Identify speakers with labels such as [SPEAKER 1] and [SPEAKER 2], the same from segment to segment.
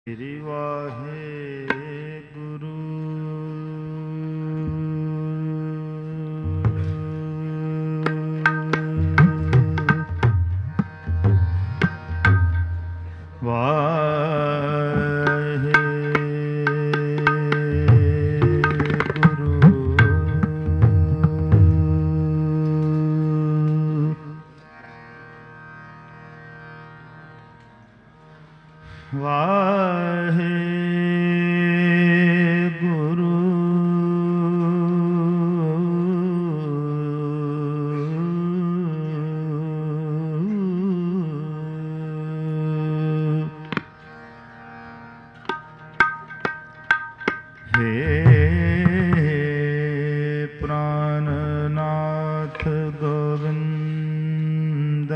[SPEAKER 1] श्री वाहे गुरु वाहे गुरु वाहे गुरु हे प्राणनाथ गोविंद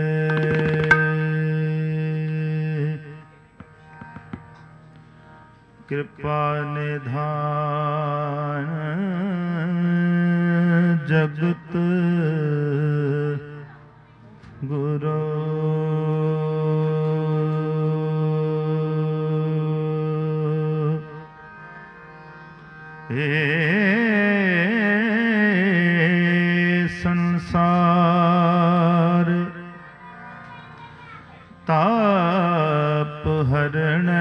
[SPEAKER 1] कृपा निधान जगत गुरु हे संसार ताप हरण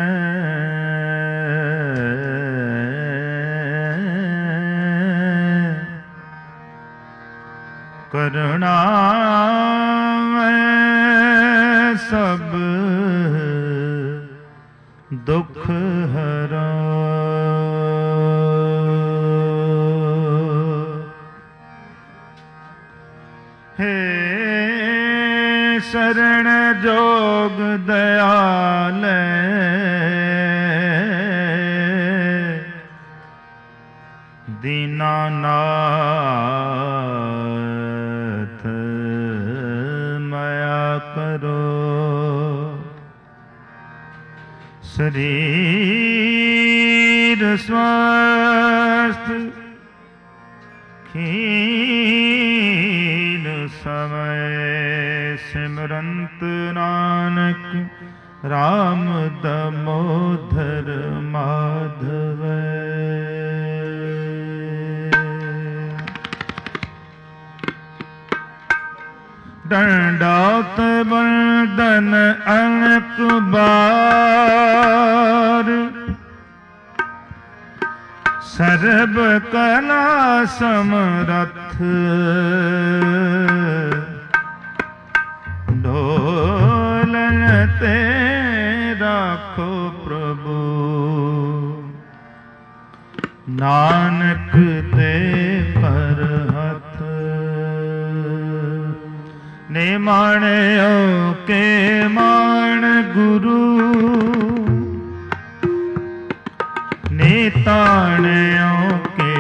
[SPEAKER 1] करुणा सब दुख हरा हे शरण जोग दयाल दीनानाथ माया करो शरीर स्वस्थ खीन समय सिमरंत नानक राम दामोदर माधव दंडौत वंदन अनेक बार सर्व कला समरथ ढोलन ते राखो प्रभु नानक ते कर हथ ने माणयो के मान गुरु ने ताणयो के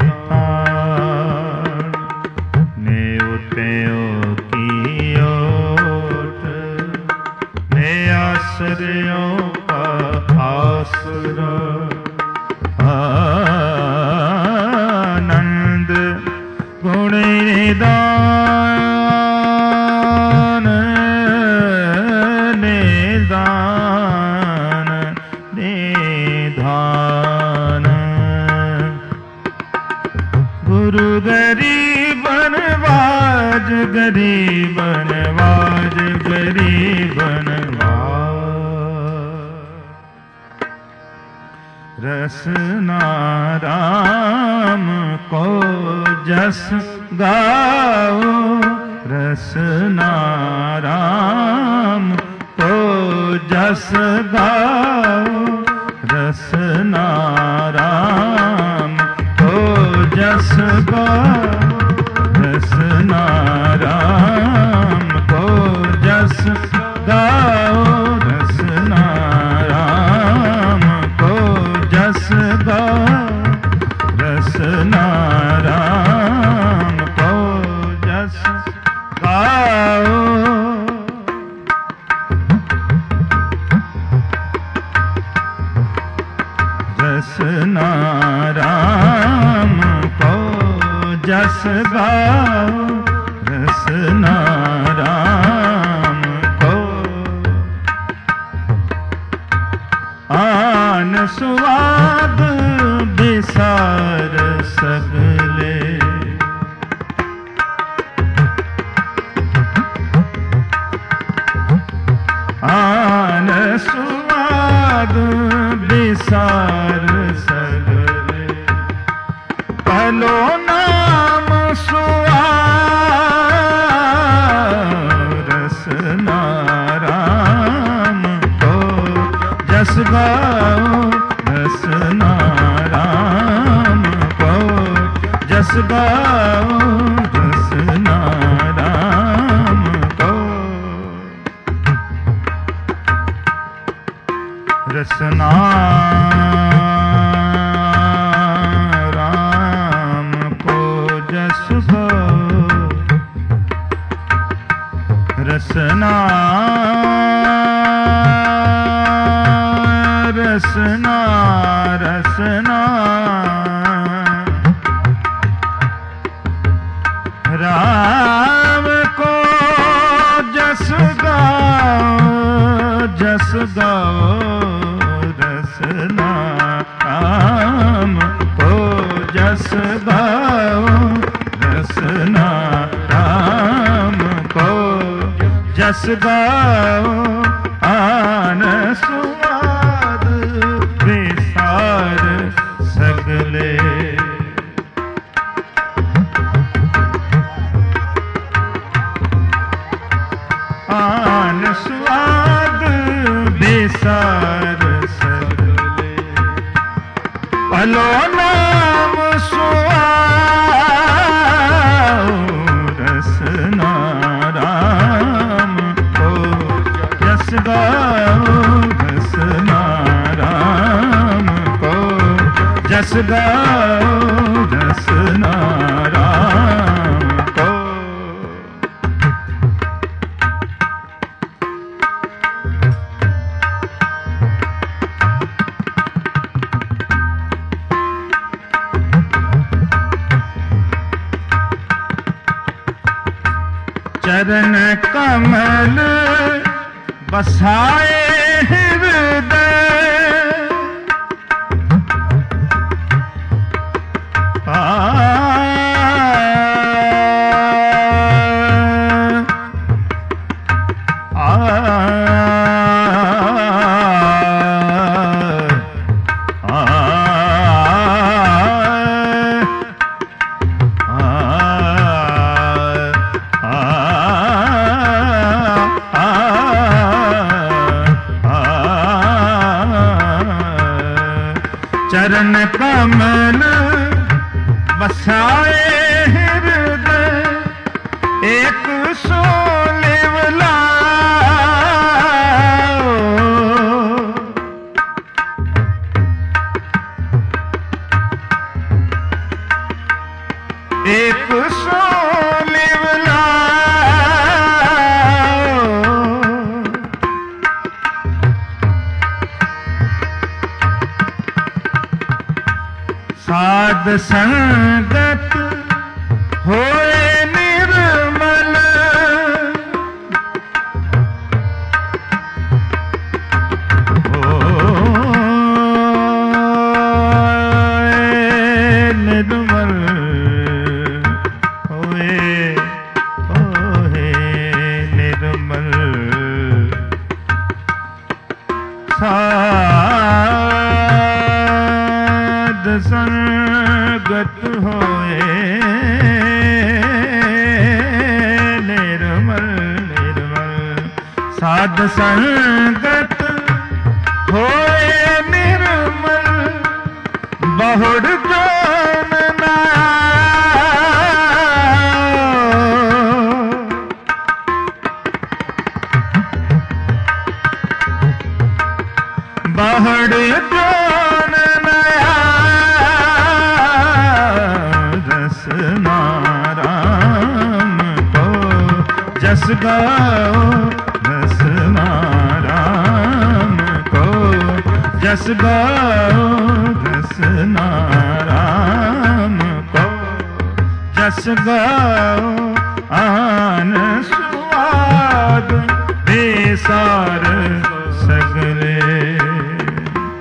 [SPEAKER 1] ताण ने उतयो की ओट ने आश्रयो का आसरा आनंद गुण निदान निदान निधान गुरु गरीबन वाज गरीबन वाज गरीबन वाज रसना राम को जस गाओ रसना राम को जस गाओ रसना राम को जस गाओ रसना राम को जस गाओ रसना राम को जस गाओ रसना राम को जस गाओ रसना राम को जस गाओ रसना राम को आन स्वाद बिसार सगले। आन स्वाद बिसार सगले। पहलो नाम सुआर रसना राम को जस गाओ। रसना राम को जस गाओ। रसना राम को रसना राम को जस गाओ। रसना रसना रसना राम को जस गाओ। जस गाओ। रसना राम को जस गाओ। रसना राम को जस गाओ। आन स्वाद बिसार सगले। आन स्वाद बिसार सगले। पलो नाम सुआओ। रसना राम को जस गाओ। रसना राम को जस गाओ। रसना राम को चरण कमल बसाए हृदय। चरण कमल बसाए हृदय। एक सोलेवला एक सोलेवला साध संगत होए निर्मल। निर्मल होए निर्मल। साध संगत होए निर्मल। निर्मल साध संगत होए निर्मल। बहुड़ जोन बहुड़ जोन रसना राम को जस गाओ। रसना राम को जस गाओ। रसना राम को जस गाओ। आन स्वाद बेसार सगले।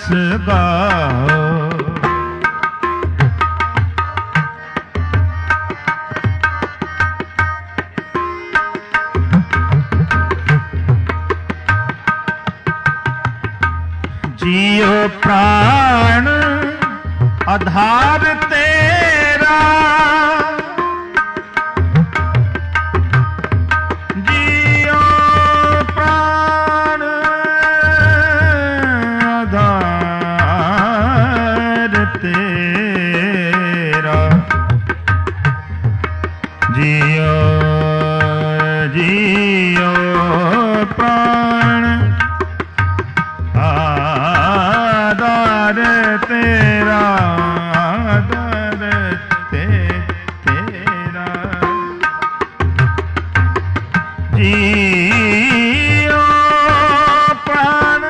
[SPEAKER 1] जस गाओ। जियो प्राण आधार तेरा, जियो प्राण आधार तेरा, जियो जियो प्राण आधार तेरा, आधार तेरा, जियो प्राण,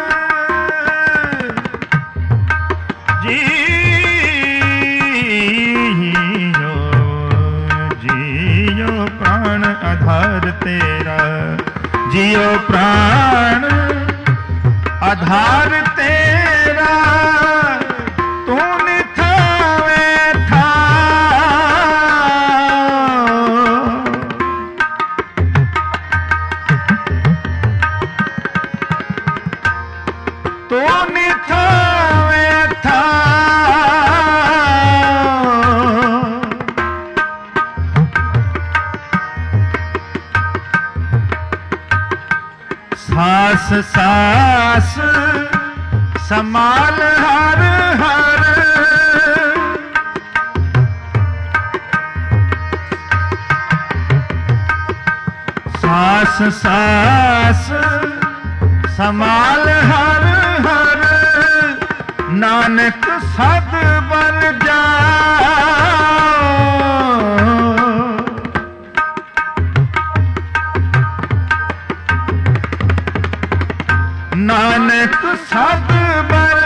[SPEAKER 1] जियो प्राण आधार तेरा, जियो प्राण आधार तेरा, तू निथावे था, तू निथावे था, सास सास समाल हर हर, सास सास समाल हर हर, नानक सद बल जाओ, नानक सद बल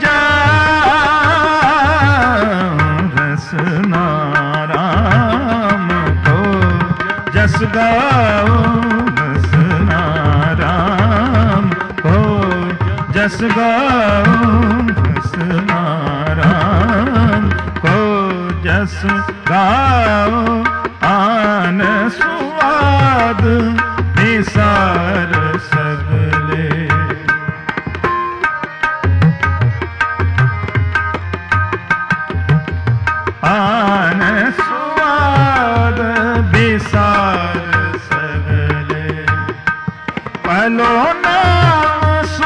[SPEAKER 1] जाओ, रसना राम को जस गाओ, रसना राम को जस गाओ, रसना राम को जस गाओ, आन सुआद निसार सगले, आन स्वाद विसार सगले, पलो नाम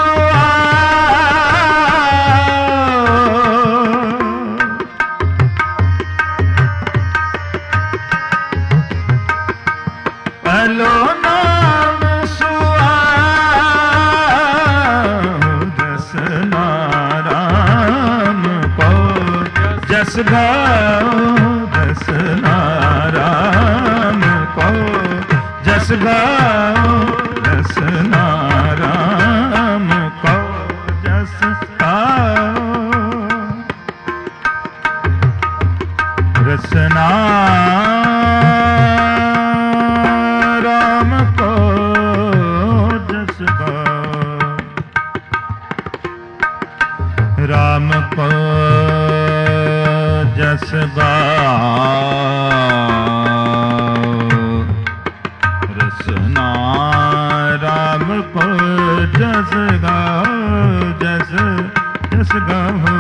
[SPEAKER 1] स्वाद, पलो नाम स्वाद, रसना राम को जस गाओ, रसना राम को जस गाओ, रसना राम को जस गाओ, रसना राम को जस गाओ, राम को जस गाओ, रसना राम को जस गाओ, जस जस गाओ,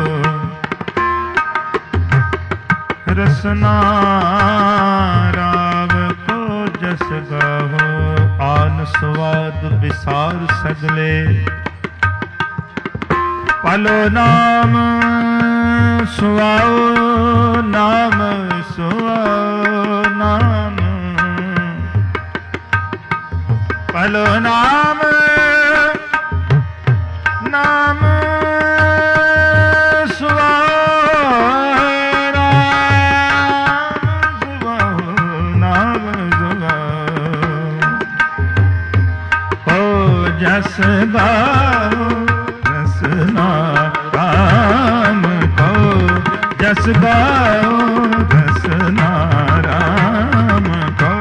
[SPEAKER 1] रसना राम को जस गाओ, आन स्वाद विसार सगले, पलो नाम सुआओ, नाम सुआओ, नाम पलो नाम, नाम सुआओ, नाम सुआओ, ओ जस गाओ, रसना राम को जस गाओ, रसना राम को,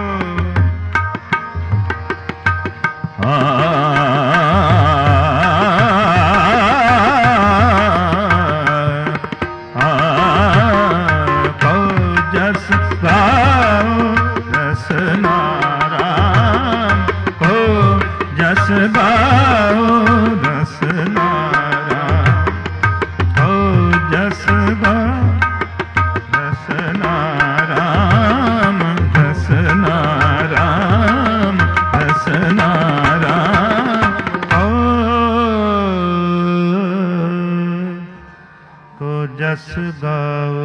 [SPEAKER 1] गाओ रसना राम हो जस गाओ रसना राम रसना राम रसना राम को जस गाओ।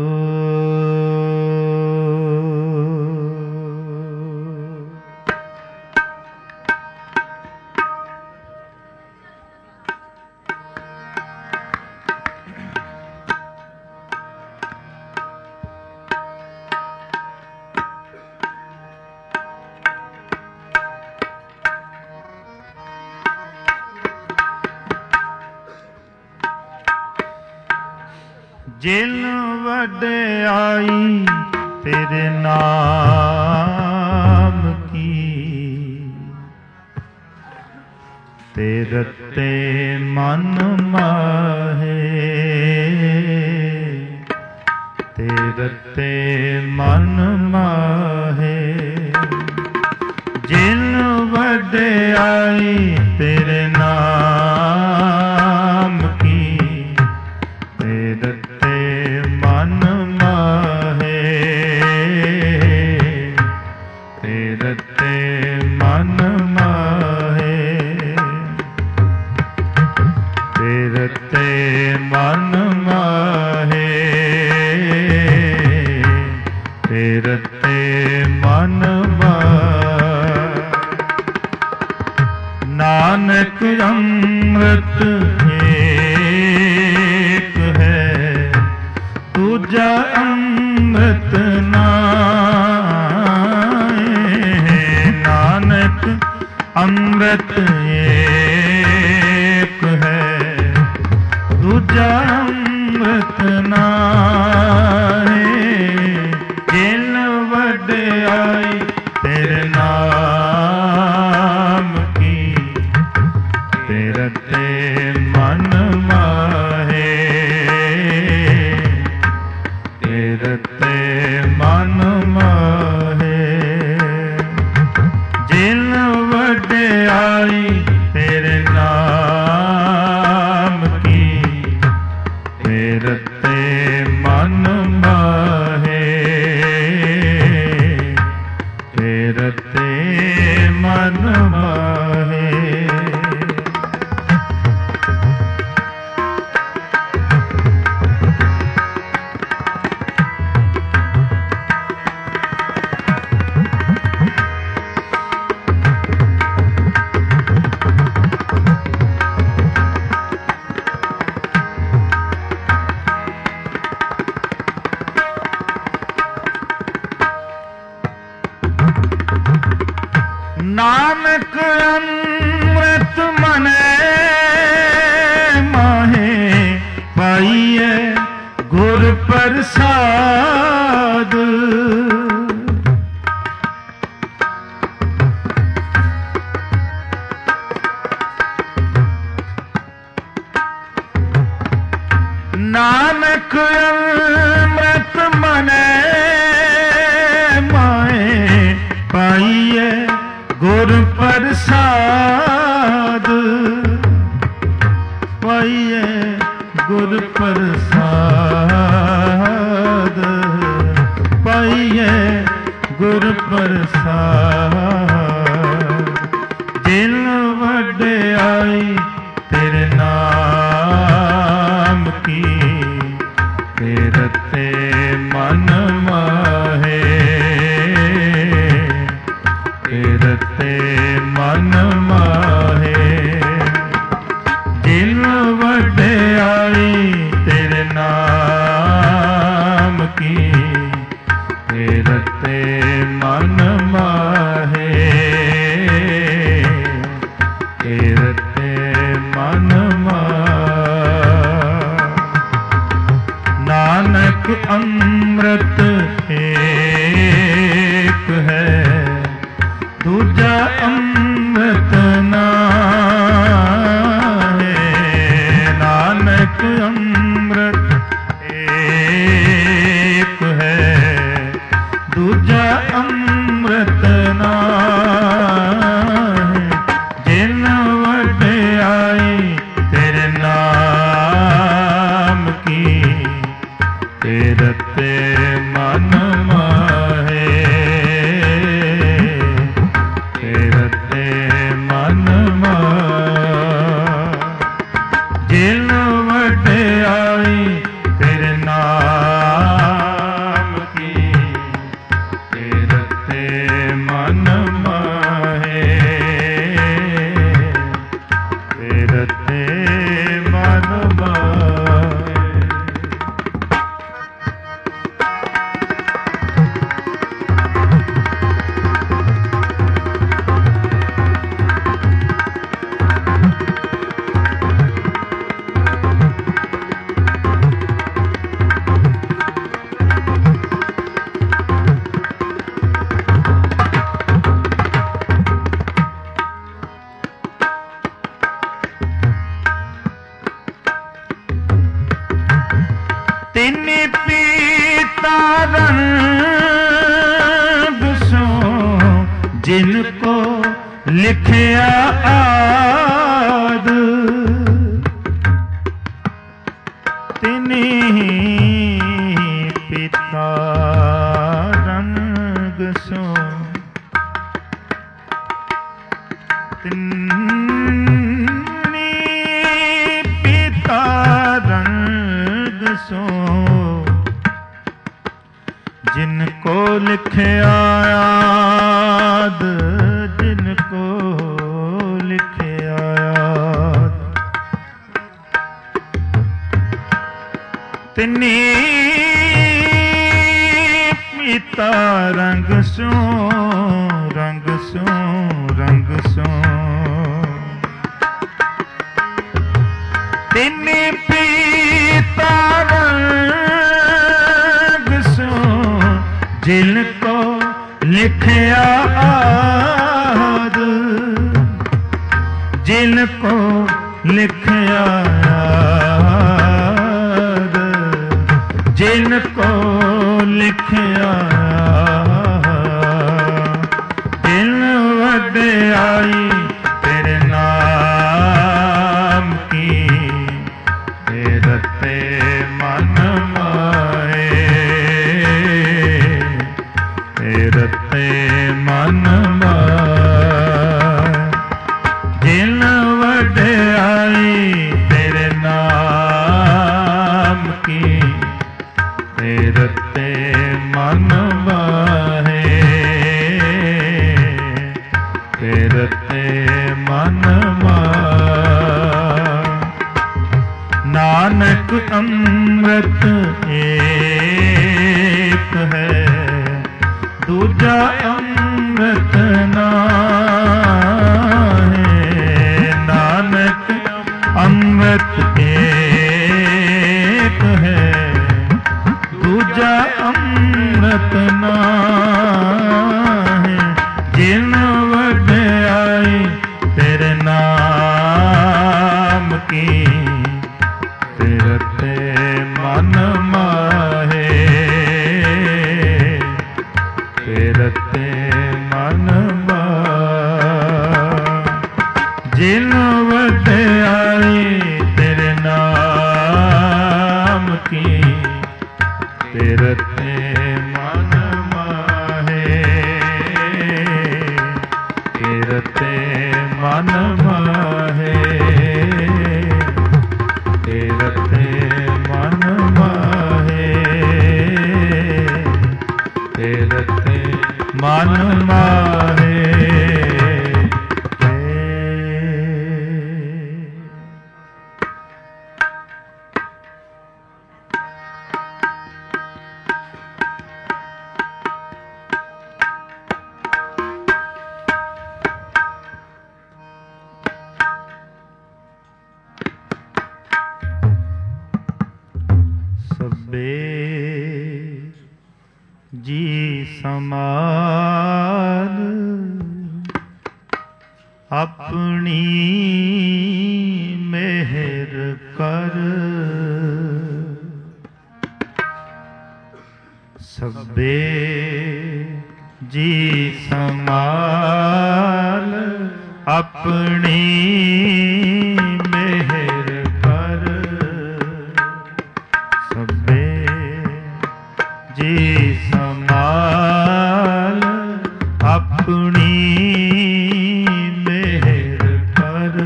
[SPEAKER 1] जिन वड्याई तेरे नाम की तेरे ते मन माहे तेरे ते मन माहे जिन वड्याई तेरे नाम की तेरे मन माहे तेरे ते मन माहे तेरे ते मन माहे तेरे ते मन माहे। नानक अमृत एक है दूजा अमृत नाए। नानक अमृत एक है दूजा अमृत नाए। जिन वड्याई तेरे नाम की तेरे ते मन माहे तेरे ते मन माहे। जिन वड्याई तेरे नाम की तेरे ते मन माहे तेरे ते मन माहे। नानक अमृत मने माहे पाइए गुर प्रसाद। नानक अमृत मने माहे पाइए गुर प्रसाद पाइए गुर प्रसाद पाइए गुर प्रसाद। जिन वड्याई तेरे नाम की तेरे ते मन माहे तेरे ते मन माहे। जिन वड्याई तेरे नाम की तेरे ते मन माहे तेरे ते मन माहे। नानक अमृत एक है दूजा अमृत नाए। नानक अमृत एक है दूजा अमृत नाए। जिन तिनि पीता रंग सो जिनको लिखया आद, तिनि पीता रंग सो तिनि पीता रंग सो जिनको लिखया याद, जिनको लिखया याद, तिनी पीता रंग सो रंग सो रंग सो, तिनी पीता रंग सो जिनको लिखया आद, जिनको लिखया आद, जिनको लिखया दिल वड्याई तेरे नाम की, रते मन माए, रते मन माए, जिन वड्याई तेरे नाम की, रते मन माहे, रते मन माहे। नानक अमृत एक है, दूजा अमृत नाहीं। नानक अमृत एक है, दूजा अमृत नाहीं। जिन वड्याई तेरे नाम की, रते मन माहे, रते मन माहे। जिन वड्याई तेरे नाम की, रते मन माहे, रते मन माहे, रते मन माहे, रते मन माहे। जी समान अपनी मेहर कर, सबे जी समान अपनी मेहर कर, सबे जी समाल अपनी मेहर कर।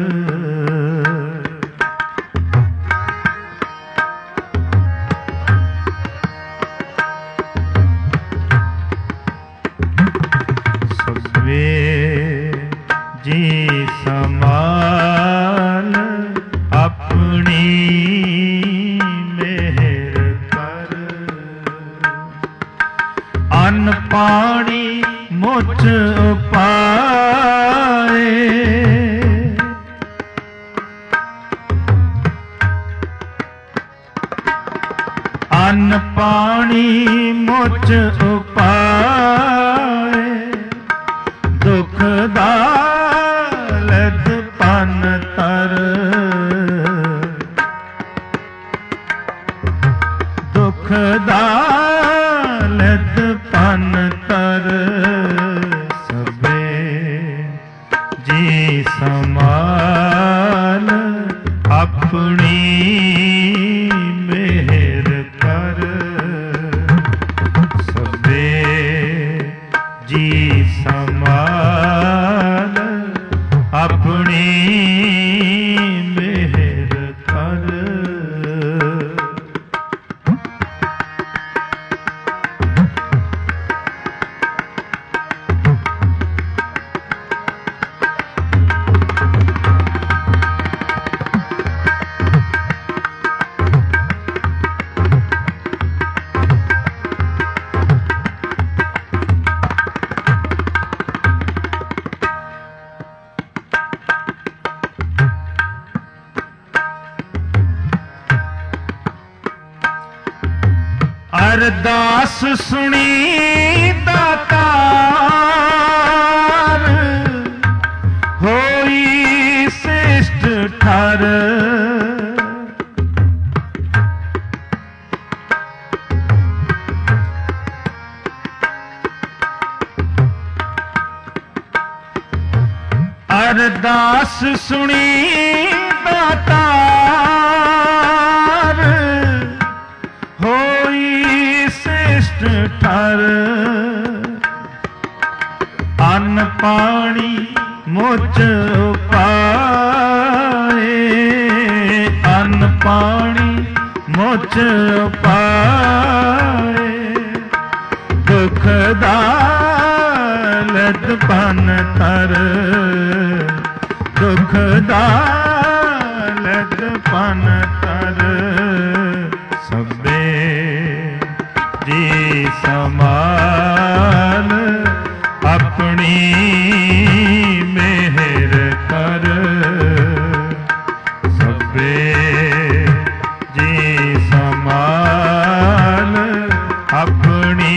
[SPEAKER 1] सबे जी समाल अपनी मेहर कर। अन्न पानी मुझ पाए, अन्न पानी मुझ पाए, दुख दालत पन तर, दुख ਅਰਦਾਸ ਸੁਣੀ ਦਾਤਾਰ, ਹੋਈ ਸ੍ਰਿਸ਼ਟ ਠਰ। ਅਰਦਾਸ ਸੁਣੀ ਦਾਤਾਰ, ਹੋਈ ਸ੍ਰਿਸ਼ਟ ਠਰ। ਅੰਨ ਪਾਣੀ ਮੁਝ ਉਪਾਏ, ਅੰਨ ਪਾਣੀ ਮੁਝ ਉਪਾਏ। ਦੁਖ ਦਾਲਤ ਪਨ ਤਰ, ਦੁਖ ਦਾਲਤ ਪਨ ਤਰ। ਸਭੇ ਜੀ ਸਮਾਲ, ਆਪਣੀ ਮਿਹਰ ਕਰ। ਸਭੇ ਜੀ ਸਮਾਲ, ਆਪਣੀ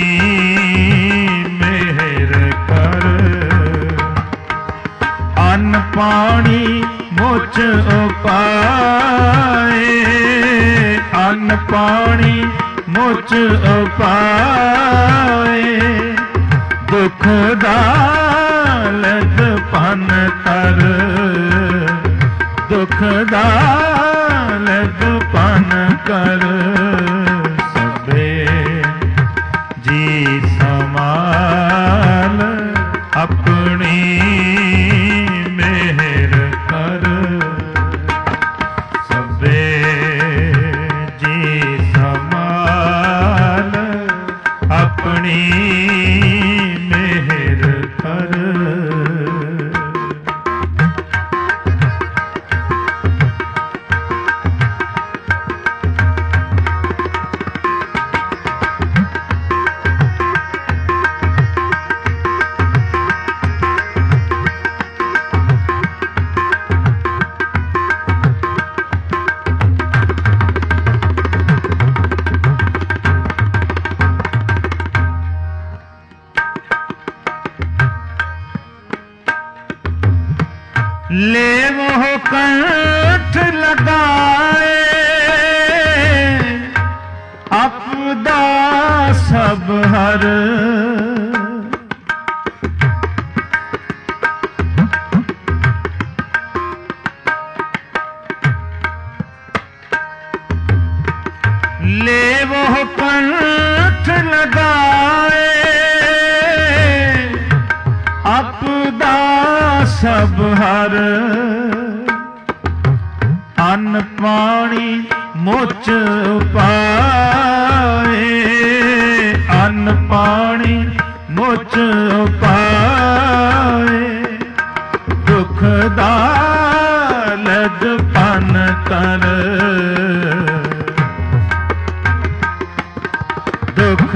[SPEAKER 1] ਮਿਹਰ ਕਰ। ਅੰਨ ਪਾਣੀ ਮੁਝ ਉਪਾਏ, ਅੰਨ ਪਾਣੀ ਮੁਝ ਉਪਾਏ। ਦੁਖ ਦਾਲਤ ਪਨ ਤਰ, ਦੁਖ ਦਾਲਤ ਪਨ ਕਰ। ਸਭੇ ਜੀ ਸਮਾਲ, ਆਪਣੀ ਮਿਹਰ ਕਰ। ਸਭੇ ਜੀ ਸਮਾਲ, ਆਪਣੀ ਮਿਹਰ ਕਰ। ले मोह कंठ लगाए, अपदा सब हर। ले मोह कंठ लगाए, अपदा सब हर। ਅੰਨ ਪਾਣੀ ਮੁਝ ਉਪਾਏ, ਅੰਨ ਪਾਣੀ ਮੁਝ ਉਪਾਏ। ਦੁਖ ਦਾਲਤ ਪਨ ਤਰ, ਦੁਖ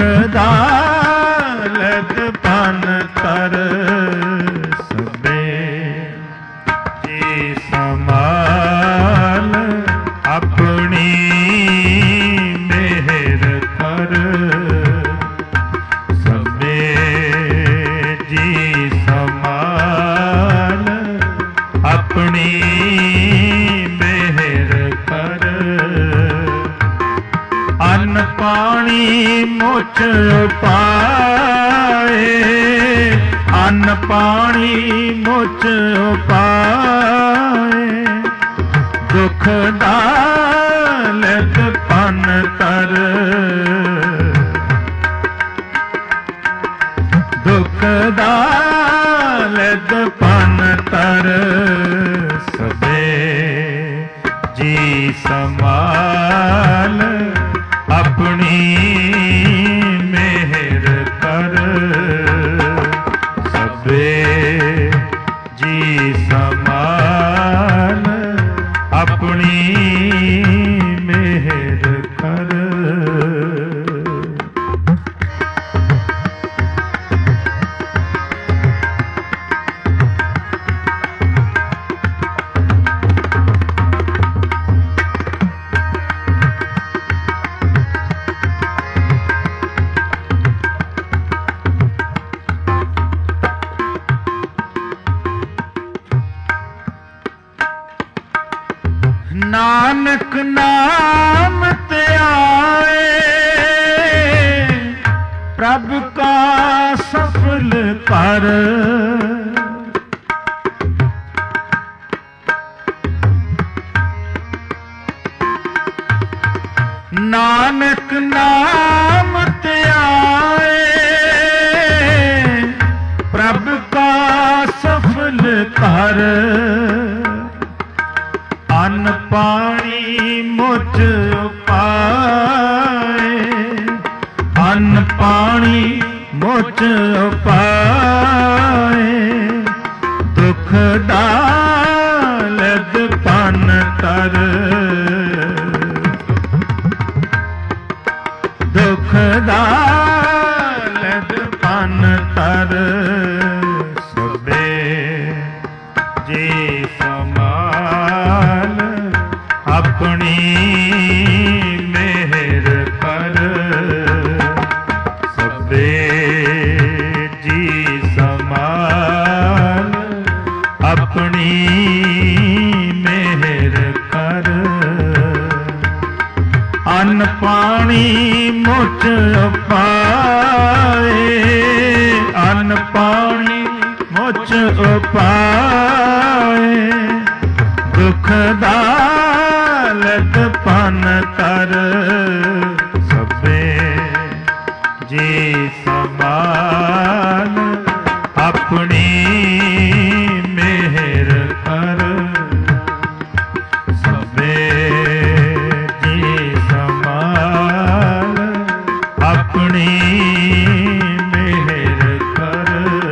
[SPEAKER 1] ਦਾਲਤ ਪਨ ਤਰ। ਸਮਾਲ, ਆਪਣੀ ਮਿਹਰ ਕਰ। ਸਭੇ ਜੀ ਸਮਾਲ, ਆਪਣੀ ਮਿਹਰ ਕਰ। ਅੰਨ ਪਾਣੀ ਮੁਝ ਉਪਾਏ, ਅੰਨ ਪਾਣੀ ਮੁਝ ਉਪਾਏ। ਦੁਖ ਦਾਲਤ ਪਨ ਤਰ, ਦੁਖ ਦਾਲਤ ਪਨ ਤਰ। ਸਭੇ ਜੀ ਸਮਾਲ, ਆਪਣੀ ਮਿਹਰ ਕਰ। ਸਭੇ ਜੀ ਸਮਾਲ, ਆਪਣੀ ਮਿਹਰ ਕਰ। ਨਾਨਕ ਨਾਮ ਤੇ ਆਏ ਪ੍ਰਭ ਕਾ ਸਫਲ ਕਰ। ਨਾਨਕ ਨਾਮ ਤੇ ਆਏ ਪ੍ਰਭ ਕਾ ਸਫਲ ਕਰ। ਅੰਨ ਪਾਣੀ ਮੁਝ ਉਪਾਏ ਅੰਨ ਪਾਣੀ ਮੁਝ ਉਪਾਏ ਦੁਖ ਦਾਲਦ ਪਨ ਤਰ। ਦੁਖ ਦਾਲਦ ਪਨ ਤਰ ਸਭੇ ਜੀ ਸਮਾਲ ਆਪਣੀ ਮਿਹਰ ਕਰ। ਸਭੇ ਜੀ ਸਮਾਲ ਆਪਣੀ ਮਿਹਰ ਕਰ। ਅੰਨ ਪਾਣੀ ਮੁਝ ਉਪਾਏ ਅੰਨ ਪਾਣੀ ਮੁਝ ਉਪਾਏ ਦੁਖ ਦਾਲਦ ਪਨ ਤਰ। ਸਭੇ ਜੀ ਸਮਾਲ ਆਪਣੀ ਮਿਹਰ ਕਰ। ਸਭੇ ਜੀ ਸਮਾਲ ਆਪਣੀ ਮਿਹਰ ਕਰ।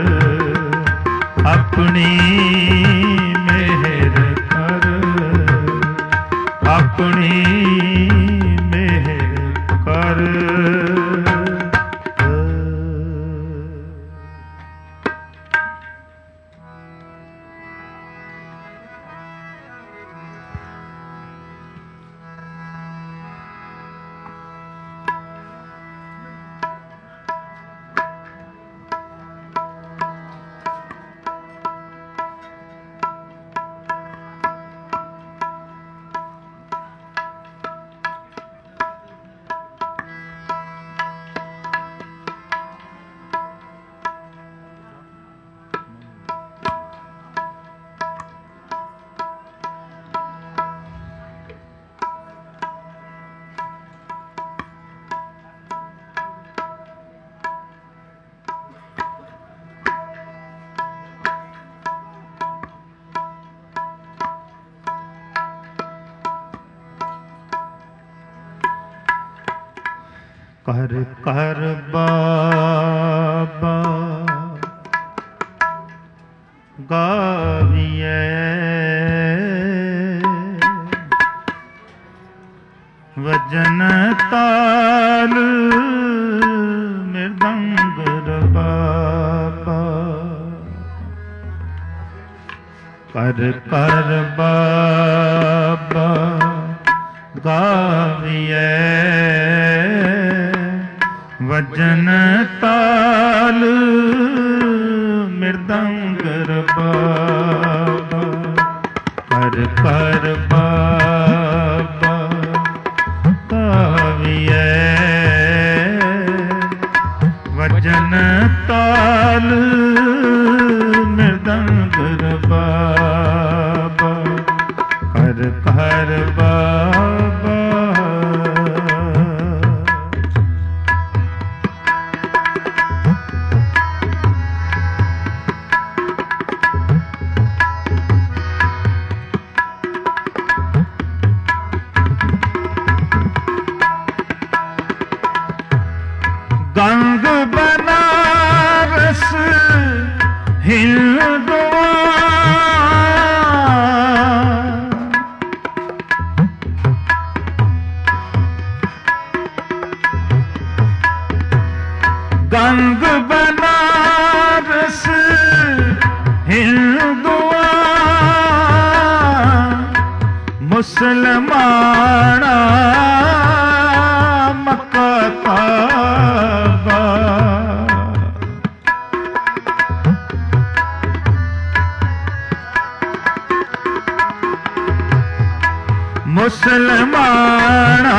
[SPEAKER 1] ਆਪਣੀ ਮਿਹਰ ਕਰ। ਆਪਣੀ ਮਿਹਰ ਕਰ। ਕਰ ਕਰ ਬਾਬਾ ਗਾਵੀਐ ਵਜਨ ਤਾਲ ਮਿਰਦੰਗ ਰਬਾਬਾ। ਕਰ ਕਰ ਬਾਬਾ ਗਾਵੀਐ ਵਜਨ ਤਾਲ ਮਿਰਦੰਗ ਰਬਾਬਾ। ਕਰ ਕਰ ਬਾਬਾ ਗਾਵੀਐ ਵਜਨ ਤਾਲ ਮਿਰਦੰਗ ਰਬਾਬਾ। ਕਰ ਕਰ ਬਾਬਾ गंग बनारस हिंदुआ गंग बनारस हिंदुआ मुसलमाना मक्का काबा। मुसलमाना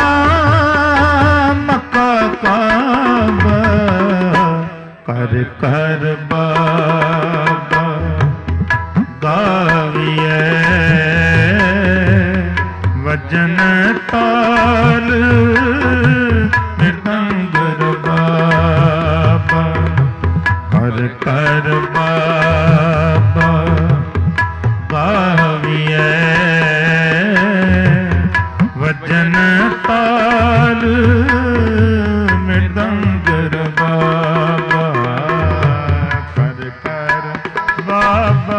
[SPEAKER 1] मक्का काबा कर कर बाबा गाविए वजन ताल मृदंगर बाबा कर कर बाबा गाविए वजन ताल मृदंगर बाबा कर कर बाबा।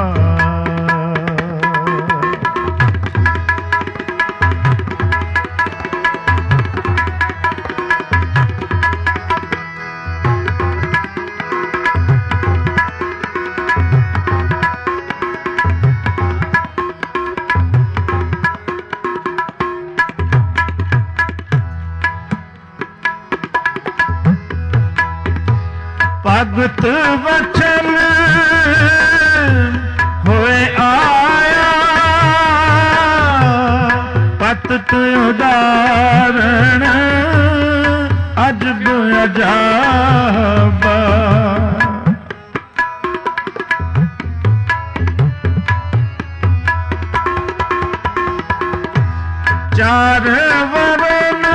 [SPEAKER 1] भगत वचन होए आया पतत उदाहरण अजब अजाबा। चार वरन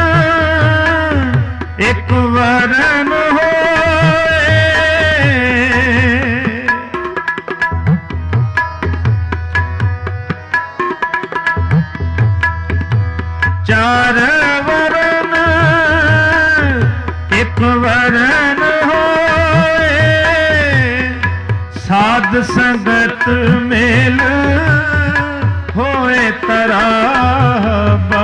[SPEAKER 1] एक वरन हो चार वरन एक वरन होए साध संगत मेल होए तराबा।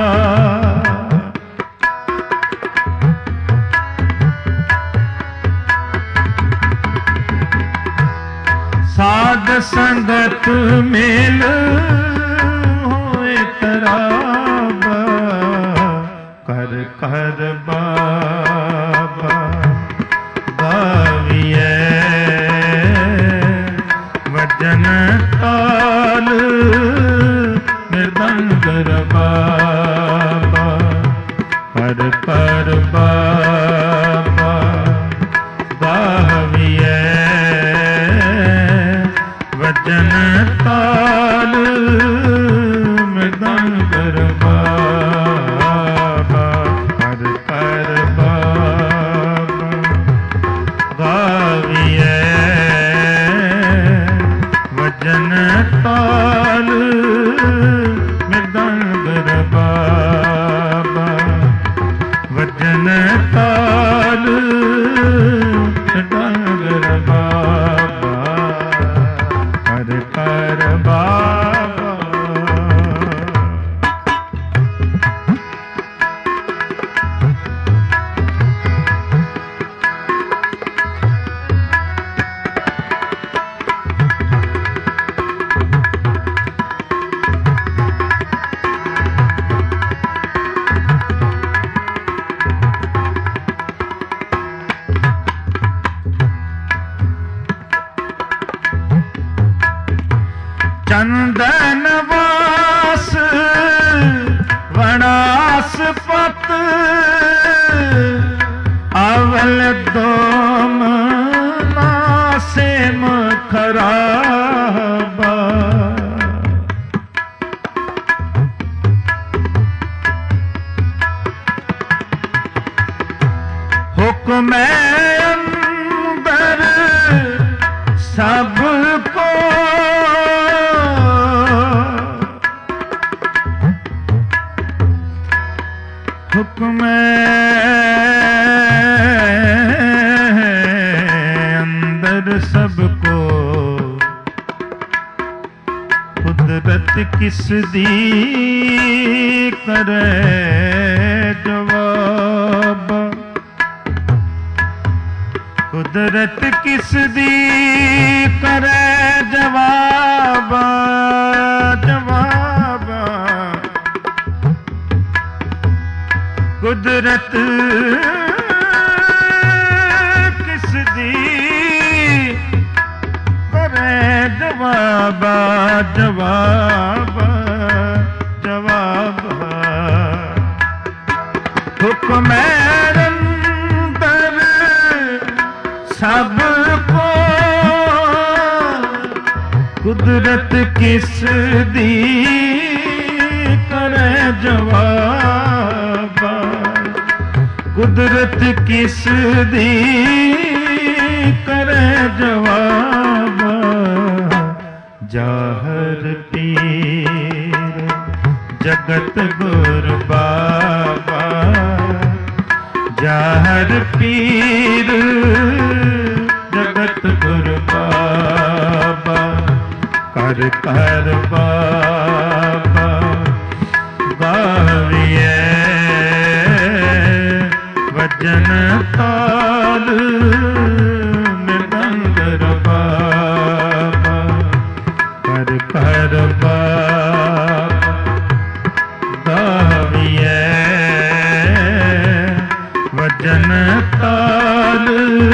[SPEAKER 1] साध संगत मेल होए तराबा कर कर बाबा गाविए वजन ताल मृदंगर बाबा कर कर बाबा गाविए वजन ताल मृदंगर बाबा कर कर बाबा गाविए वजन ताल मृदंगर बाबा वजन ताल मृदंगर बाबा कर कर बाबा। चंदन वास वनास पत अवल दोम नासे मखराबा। हुक्म अंदर सबको हुक्म अंदर सबको कुदरत किस दी करे जवाब। कुदरत किस दी करे जवाब जवाब। कुदरत किस दी करे जवाब जवाब जवाब। किस दी करे जवाब, कुदरत किस दी करे जवाब। जाहर पीर जगत गुर बाबा, जाहर पीर जगत गुर बाबा। कर कर बाबा गाविए वजन ताल मृदंगर बाबा। कर कर बाबा गाविए वजन ताल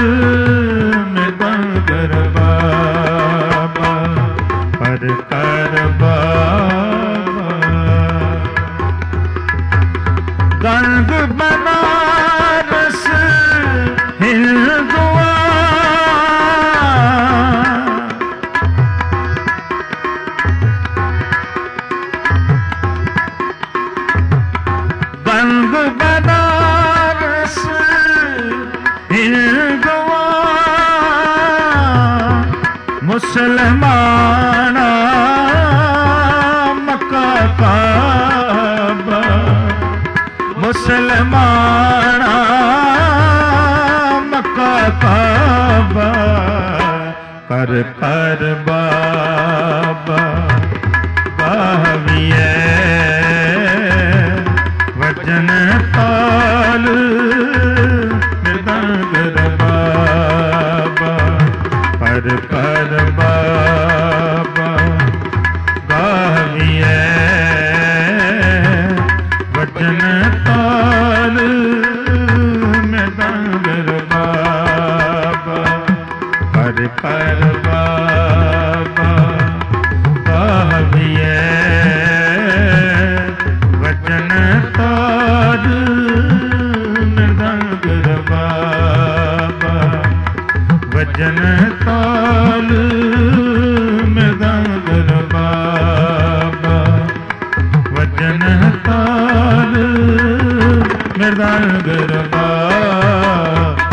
[SPEAKER 1] मृदंगर बाबा। कर कर बाबा गंग बनारस हिंदुआ, गंग बनारस हिंदुआ। मुसलमाना मक्का काबा, मुसलमाना मक्का काबा। कर कर बाबा गाविए वजन ताल मृदंगर बाबा। कर कर बाबा गाविए वजन ताल मृदंगर बाबा। कर कर बाबा गाविए वजन ताल मृदंगर बाबा। वजन ताल मृदंगर बाबा। वजन ताल मृदंगर बाबा।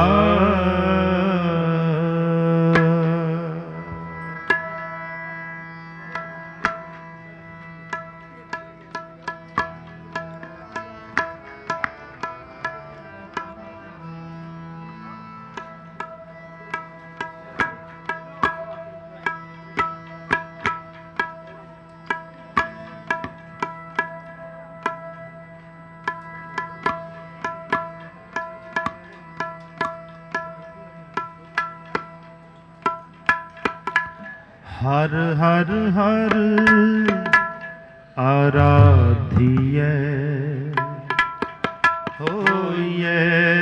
[SPEAKER 1] हर हर हर आराध्य होइए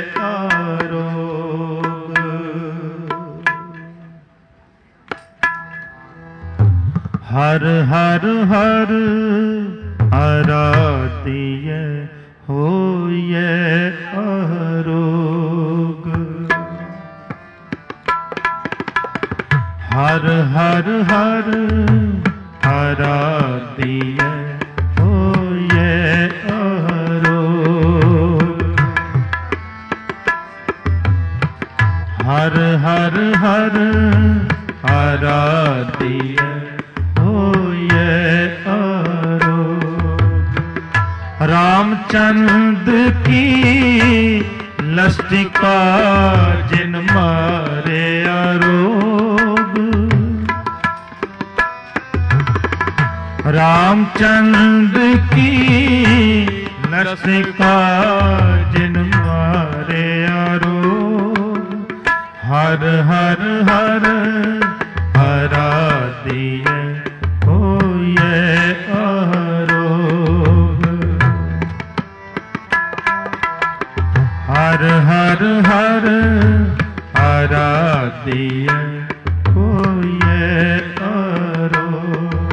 [SPEAKER 1] आरोग। हर हर हर आराध्य होइए आरोग। हर हर हर आराध्य होइए आरोग। हर हर हर आराध्य होइए आरोग। रामचंद्र की लस्टिका जिन मारे आरोग। रामचंद्र की लस्टिका जिन मारे आरोग। हर हर हर आराध्य होइए आरोग। हर हर हर आराध्य होइए आरोग।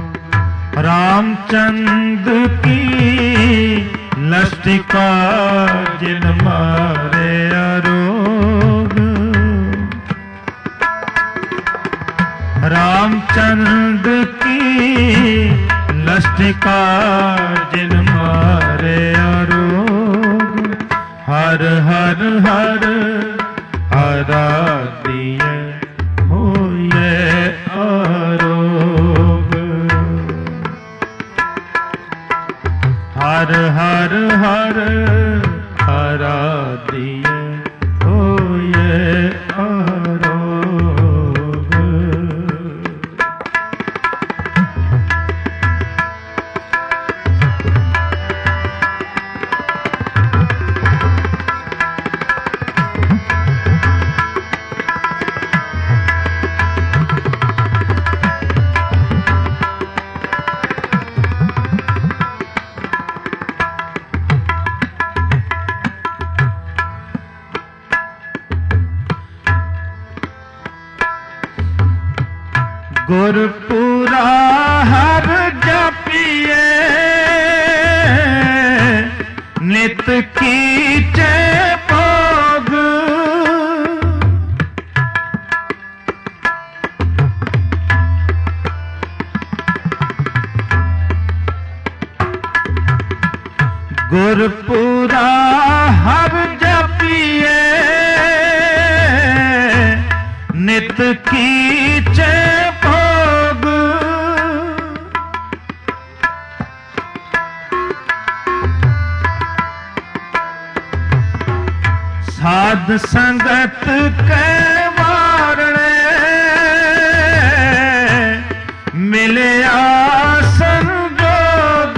[SPEAKER 1] रामचंद्र की लस्टिका जिन मारे आरोग। रामचंद्र की नष्टिका जिन मारे आरोग। हर हर हर आराध्य होए आरोग। हर हर हर आराध्य होए आरोग। गुरपुरा हर जपिए नित कीचे भोग। गुरपुरा हर जपिए नित कीचे साध संगत के वारणे मिले आसन जोग।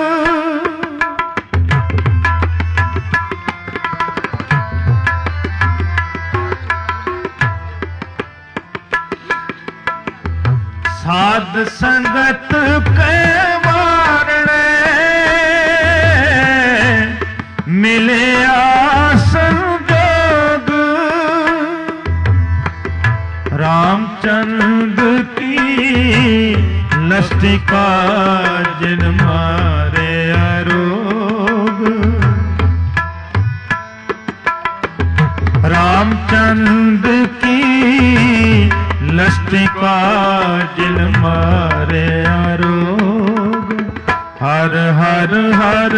[SPEAKER 1] साध संगत के वारणे मिले आसन रामचंद्र की नष्टिका जिन मारे आरोग। रामचंद्र की नष्टिका जिन मारे आरोग। हर हर हर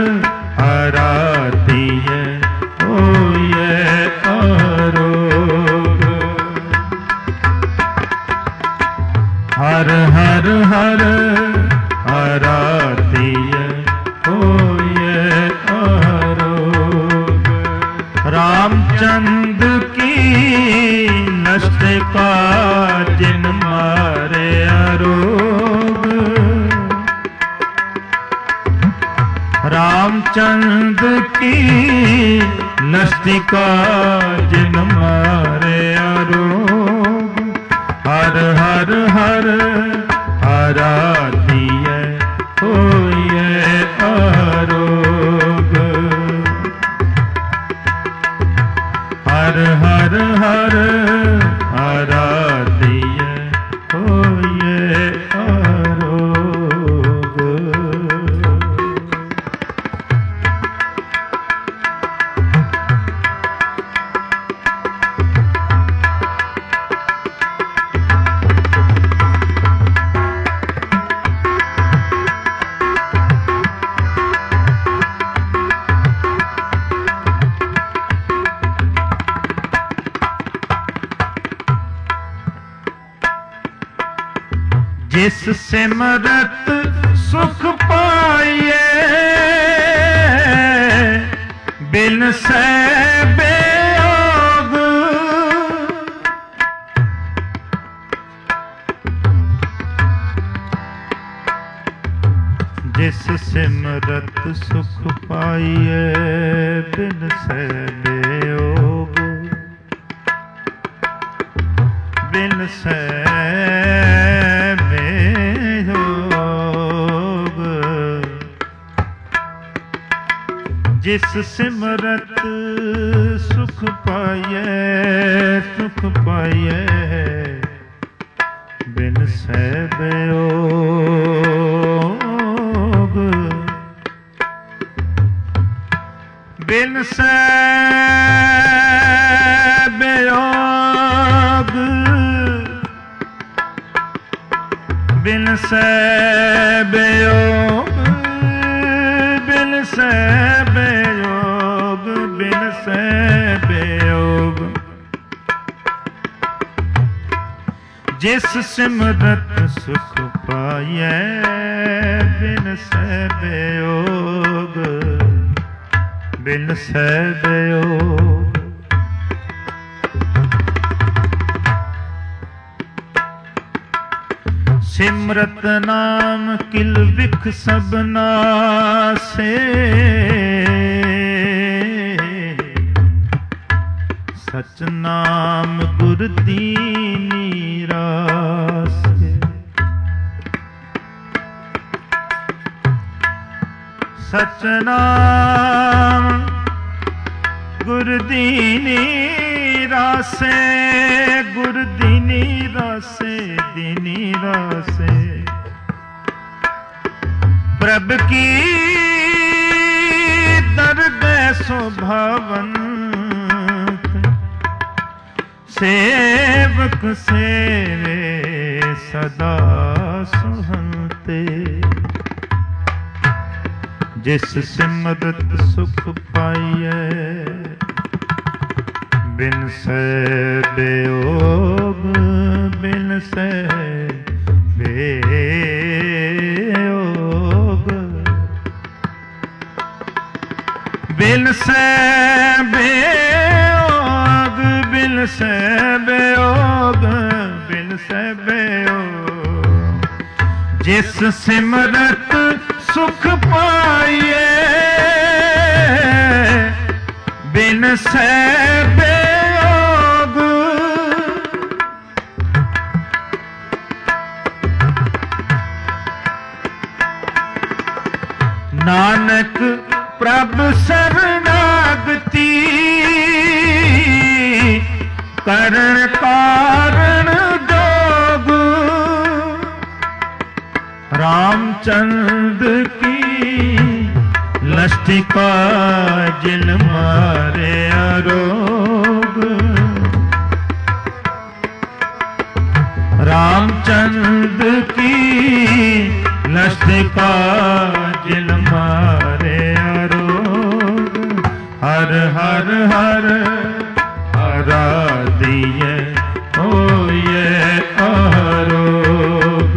[SPEAKER 1] आराध्य होए आरोग। हर हर हर आराध्य होए आरोग। रामचंद्र की नष्टिका जिन मारे आरोग। रामचंद्र की नष्टिका जिन मारे आरोग। हर हर हर आराध्य होए आरोग। हर हर हर आराध्य होए आरोग। जिस सिमरत सुख पाइए बिन से बेयोग। जिस सिमरत सुख पाइए बिन से बेयोग। बिन से जिस सिमरत सुख पाइए बिन से बेयोग। बिन से बेयोग बिन सै बेयोग, बिन सै बेयोग, बिन सै बेयोग। जिस सिमरत सुख पायै, बिन सै बेयोग, बिन सै बेयोग। सिमरत नाम किल विख सबना से, सच नाम गुर दीनी रासे। सच नाम गुर दीनी रासे, गुर दीनी रासे, दीनी रासे। प्रभ की दरगह सुभावन, सेवक सेवे सदा सुहंते। जिस सिमरत सुख पाइयै, बिन सै बेयोग, बिन सै बेयोग। बिन सै बेयोग, बिन सै बेयोग, बिन सै बेयोग। जिस सिमरत सुख पाइयै, बिन सै बेयोग। नानक प्रभ शरणागति, करण कारण जोग। रामचंद्र की लष्टिका जिन मारे आरोग। रामचंद्र की लष्टिका जिन मारे आरोग। हर हर हर आराधिए होए आरोग।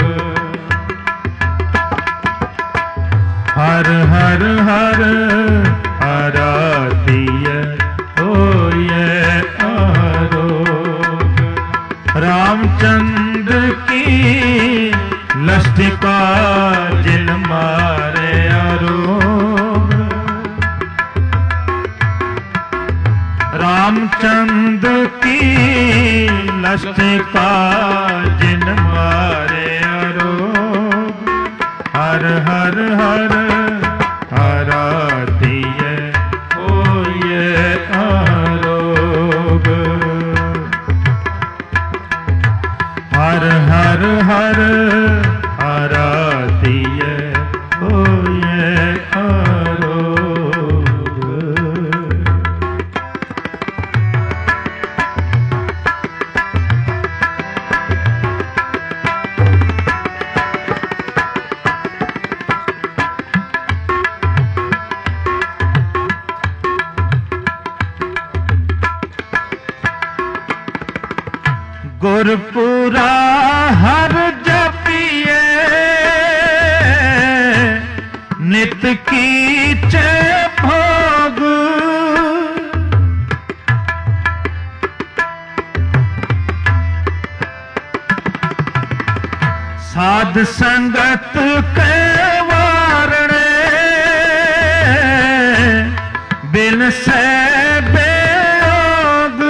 [SPEAKER 1] हर हर हर आराधिए होए आरोग। रामचंद्र की लष्टिका जिन मारे आरोग। रामचंद्र की लष्टिका जिन मारे आरोग। हर हर हर आराधिए होए आरोग। हर हर हर आराधिए होए आरोग। गुरपुरा हर जपिए, नित कीचे भोग। साध संगत के वारणे, बिन सै बेयोग।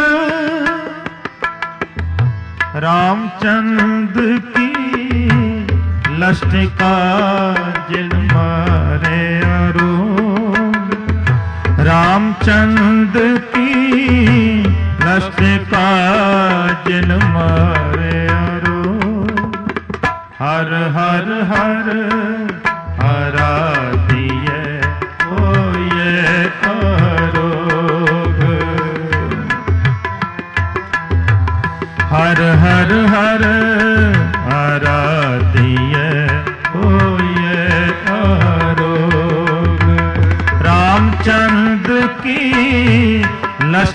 [SPEAKER 1] रामचंद्र की लष्टिका जिन मारे आरोग। रामचंद्र की लष्टिका जिन मारे आरोग। हर हर हर आराधिए होए आरोग। हर हर हर आराधिए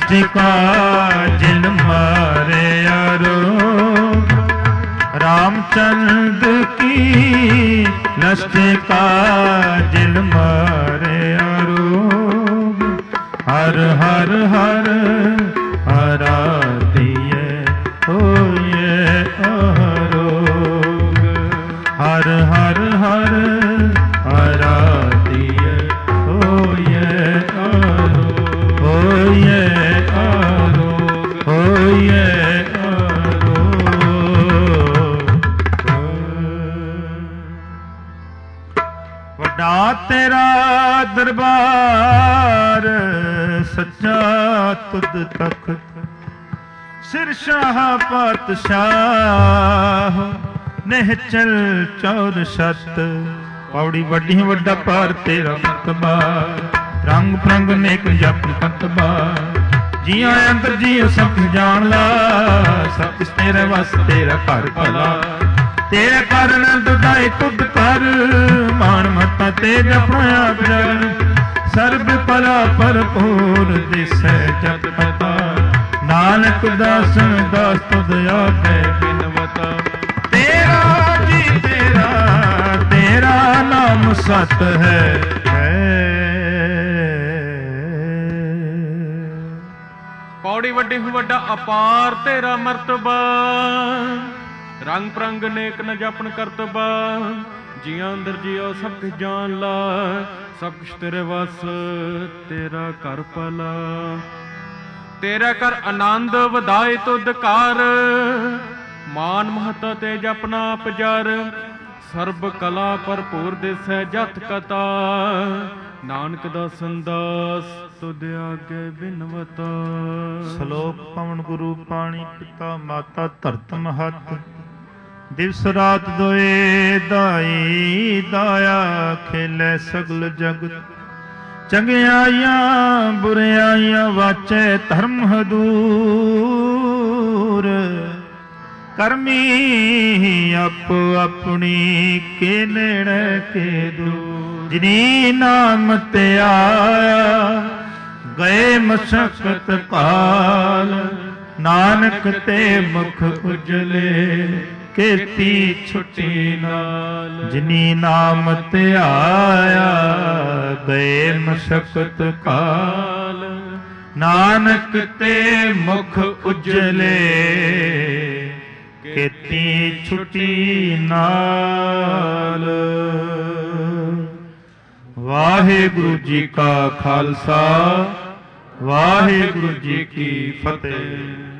[SPEAKER 1] नष्ट का जिन मारया रोग, रामचंद्र की नष्ट का जिन मारया रोग। हर हर हर आराध्य होए अरोग, हर हर हर आराध्य होए अरोग, होए अरोग, होए वड्डा तेरा दरबार सच्चा तुद तख्त, सिर शाह पातशाह निहचल चौर सत। पौड़ी वड्डी वड्डा पार तेरा मतबा, रंग प्रंग नेक जप कतबा। जिया अंतर जियो सब जान ला, सब कुछ तेरे वस तेरा घर भला। तेरे कारण दुदाई तुद कर, मान मता तेज अपना आप जगन। सर्ब परा भरपूर दिसै जप पता, नानक दासन दास तुद आगे बिनवता। तेरा जी तेरा, तेरा नाम सत है।
[SPEAKER 2] पौड़ी वड्डी वड्डा अपार तेरा मर्तबा, रंग प्रंग नेक न जपन करतबा। जिया अंदर जियो सब कुछ जान ला, सब कुछ तेरे वस तेरा कर पला। तेरा कर आनंद वधाए तुद कार, मान महता ते जपना पजार। सर्ब कला भरपूर दिसै जत कथा, नानक दासन दास तुद आगे बिनवता।
[SPEAKER 1] श्लोक पवन गुरु पाणी पिता माता धरत महत। दिवस रात दोए दाई दाया, खेलै सगल जगत। चंगियाइयां बुरियाइयां वाचै धर्म हदूर। करमी आप अपनी के नेड़े के दूर। जिनी नाम ते आया गए मशक्कत काल, नानक ते मुख उजले केती छुटी नाल। जिनी नाम ते आया गए मशक्कत काल, नानक ते मुख उजले केती छुटी नाल। वाहिगुरु जी का खालसा, वाहिगुरु जी की फतेह।